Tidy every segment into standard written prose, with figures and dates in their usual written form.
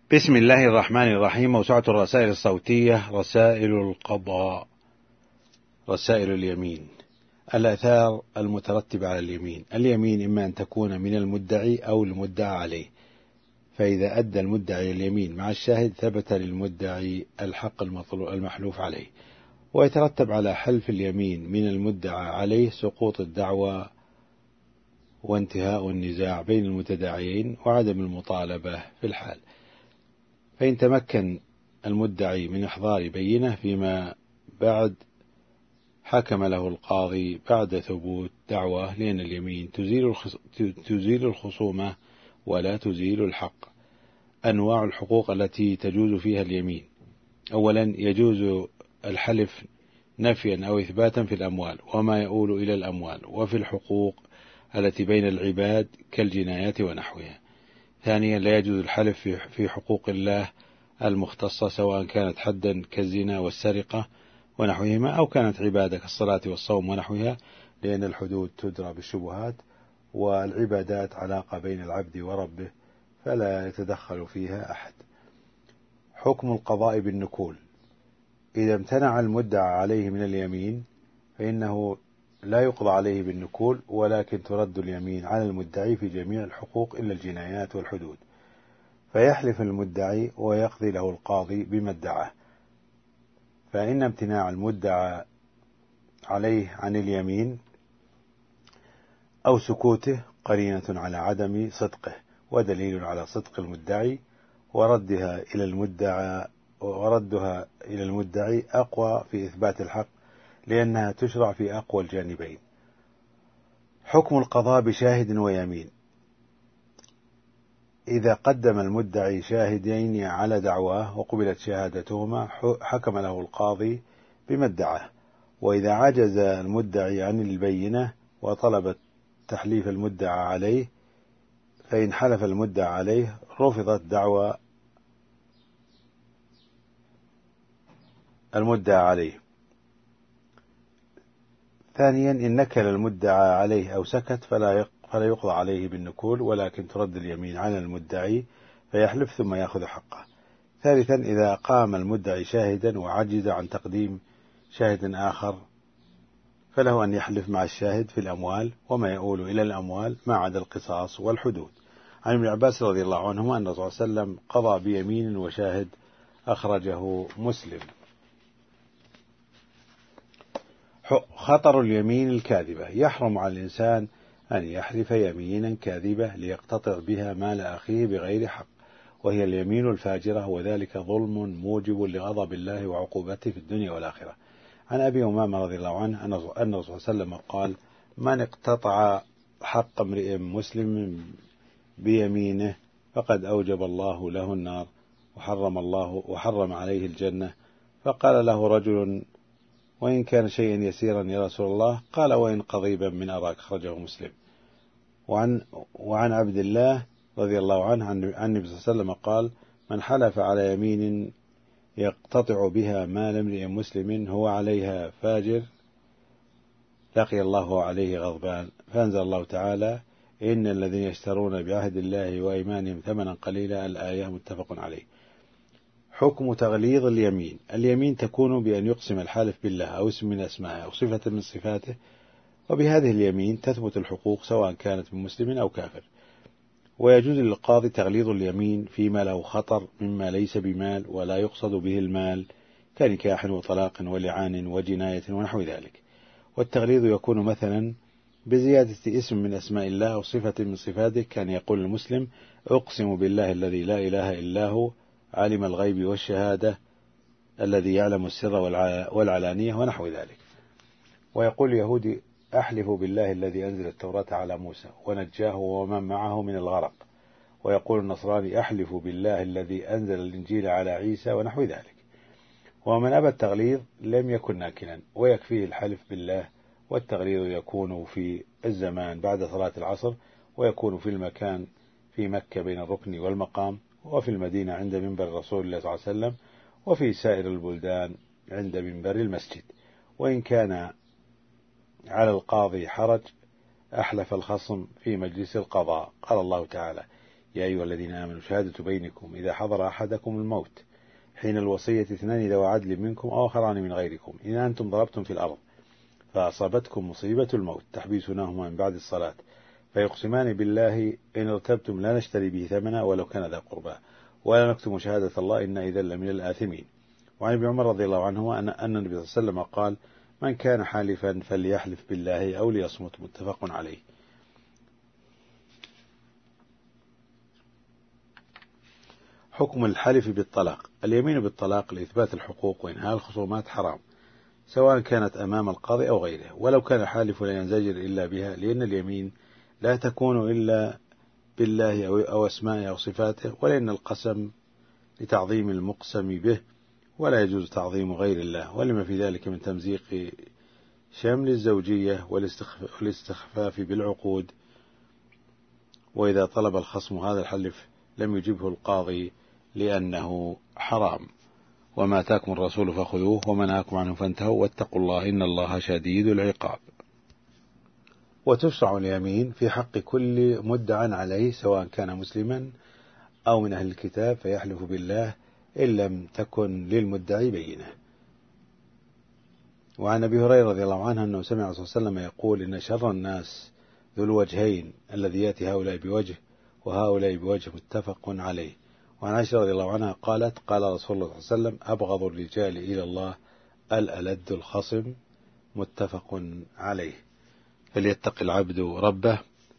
بسم الله الرحمن الرحيم. موسوعة الرسائل الصوتية، رسائل القضاء، رسائل اليمين. الآثار المترتبة على اليمين. اليمين إما أن تكون من المدعي أو المدعى عليه، فإذا أدى المدعي اليمين مع الشاهد ثبت للمدعي الحق المحلوف عليه، ويترتب على حلف اليمين من المدعى عليه سقوط الدعوى وانتهاء النزاع بين المتداعيين وعدم المطالبة في الحال. فإن تمكن المدعي من إحضار بينة فيما بعد حكم له القاضي بعد ثبوت دعواه، لأن اليمين تزيل الخصومة ولا تزيل الحق. أنواع الحقوق التي تجوز فيها اليمين: أولا، يجوز الحلف نفيا أو إثباتا في الأموال وما يؤول إلى الأموال، وفي الحقوق التي بين العباد كالجنايات ونحوها. ثانيا، لا يجوز الحلف في حقوق الله المختصة، سواء كانت حدا كالزنا والسرقة ونحوهما، أو كانت عبادة كالصلاة والصوم ونحوها، لأن الحدود تدرى بالشبهات، والعبادات علاقة بين العبد وربه فلا يتدخل فيها أحد. حكم القضاء بالنكول: إذا امتنع المدعى عليه من اليمين فإنه لا يقضى عليه بالنكول، ولكن ترد اليمين على المدعي في جميع الحقوق إلا الجنايات والحدود، فيحلف المدعي ويقضي له القاضي بما ادعاه. فإن امتناع المدعى عليه عن اليمين أو سكوته قرينة على عدم صدقه ودليل على صدق المدعي، وردها إلى المدعي أقوى في إثبات الحق، لأنها تشرع في أقوى الجانبين. حكم القضاء بشاهد ويمين: إذا قدم المدعي شاهدين على دعواه وقبلت شهادتهما حكم له القاضي بما ادعاه، وإذا عجز المدعي عن البينة وطلب تحليف المدعى عليه، فإن حلف المدعى عليه رفضت دعوى المدعى عليه. ثانيا، إن نكل المدعى عليه أو سكت فلا يقضى عليه بالنكول، ولكن ترد اليمين على المدعي فيحلف ثم يأخذ حقه. ثالثا، إذا قام المدعي شاهدا وعجز عن تقديم شاهد آخر فله أن يحلف مع الشاهد في الأموال وما يؤول إلى الأموال ما عدا القصاص والحدود. عن ابن عباس رضي الله عنهما أن الرسول صلى الله عليه وسلم قضى بيمين وشاهد، أخرجه مسلم. خطر اليمين الكاذبة: يحرم على الإنسان أن يحلف يمينا كاذبة ليقتطع بها مال أخيه بغير حق، وهي اليمين الفاجرة، وذلك ظلم موجب لغضب الله وعقوبته في الدنيا والآخرة. عن أبي أمامة رضي الله عنه أن الرسول صلى الله عليه وسلم قال: من اقتطع حق امرئ مسلم بيمينه فقد أوجب الله له النار وحرم عليه الجنة. فقال له رجل: وإن كان شيئا يسيرا يا رسول الله؟ قال: وإن قضيبا من أراك. أخرجه مسلم. وعن عبد الله رضي الله عنه عن النبي صلى الله عليه وسلم قال: من حلف على يمين يقتطع بها مال امرئ مسلم هو عليها فاجر لقي الله عليه غضبان. فأنزل الله تعالى: إن الذين يشترون بعهد الله وأيمانهم ثمنا قليلا. الآية متفق عليه. حكم تغليظ اليمين: اليمين تكون بأن يقسم الحالف بالله أو اسم من أسمائه أو صفة من صفاته، وبهذه اليمين تثبت الحقوق سواء كانت من مسلم أو كافر. ويجوز للقاضي تغليظ اليمين فيما له خطر مما ليس بمال ولا يقصد به المال، كنكاح وطلاق ولعان وجناية ونحو ذلك. والتغليظ يكون مثلا بزيادة اسم من أسماء الله أو صفة من صفاته، كان يقول المسلم: أقسم بالله الذي لا إله إلا هو عالم الغيب والشهادة الذي يعلم السر والعلانية ونحو ذلك. ويقول اليهودي: أحلف بالله الذي أنزل التوراة على موسى ونجاه ومن معه من الغرق. ويقول النصراني: أحلف بالله الذي أنزل الإنجيل على عيسى ونحو ذلك. ومن أبى التغليظ لم يكن ناكلا، ويكفيه الحلف بالله. والتغليظ يكون في الزمان بعد صلاة العصر، ويكون في المكان في مكة بين الركن والمقام، وفي المدينة عند منبر رسول الله صلى الله عليه وسلم، وفي سائر البلدان عند منبر المسجد. وإن كان على القاضي حرج أحلف الخصم في مجلس القضاء. قال الله تعالى: يا أيها الذين آمنوا شهادة بينكم إذا حضر أحدكم الموت حين الوصية 2 ذوي عدل منكم أو آخران من غيركم إن أنتم ضربتم في الأرض فأصابتكم مصيبة الموت تحبيسونهما من بعد الصلاة فيقسمان بالله إن ارتبتم لا نشتري به ثمنا ولو كان ذا قربى ولا نكتم شهادة الله إن إذا لمن الآثمين. وعن ابن عمر رضي الله عنهما أن النبي صلى الله عليه وسلم قال من كان حالفا فليحلف بالله أو ليصمت متفق عليه. حكم الحلف بالطلاق. اليمين بالطلاق لإثبات الحقوق وإنهاء الخصومات حرام سواء كانت أمام القاضي أو غيره، ولو كان الحالف لا ينزجر إلا بها، لأن اليمين لا تكون إلا بالله أو أسمائه أو صفاته، ولأن القسم لتعظيم المقسم به ولا يجوز تعظيم غير الله، ولما في ذلك من تمزيق شمل الزوجية والاستخفاف بالعقود. وإذا طلب الخصم هذا الحلف لم يجبه القاضي لأنه حرام. وما آتاكم الرسول فخذوه وما نهاكم عنه فانتهوا واتقوا الله إن الله شديد العقاب. وتشرع اليمين في حق كل مدعى عليه سواء كان مسلما أو من أهل الكتاب فيحلف بالله إن لم تكن للمدعي بينة. وعن أبي هريرة رضي الله عنه أنه سمع صلى الله عليه وسلم يقول إن شر الناس ذو الوجهين الذي يأتي هؤلاء بوجه وهؤلاء بوجه متفق عليه. وعن عائشة رضي الله عنها قالت قال رسول الله صلى الله عليه وسلم أبغض الرجال إلى الله الألد الخصم متفق عليه. فليتق العبد ربه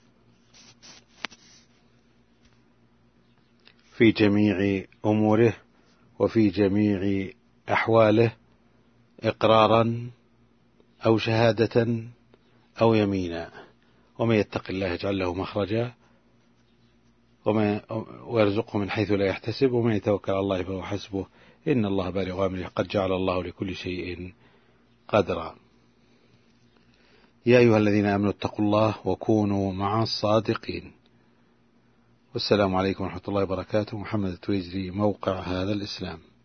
في جميع أموره وفي جميع أحواله إقرارا أو شهادة أو يمينا، ومن يتق الله يجعل له مخرجا ويرزقه من حيث لا يحتسب ومن يتوكل على الله فهو حسبه إن الله بالغ أمره قد جعل الله لكل شيء قدرا. يا أيها الذين آمنوا اتقوا الله وكونوا مع الصادقين. والسلام عليكم ورحمة الله وبركاته. محمد التويجري، موقع هذا الإسلام.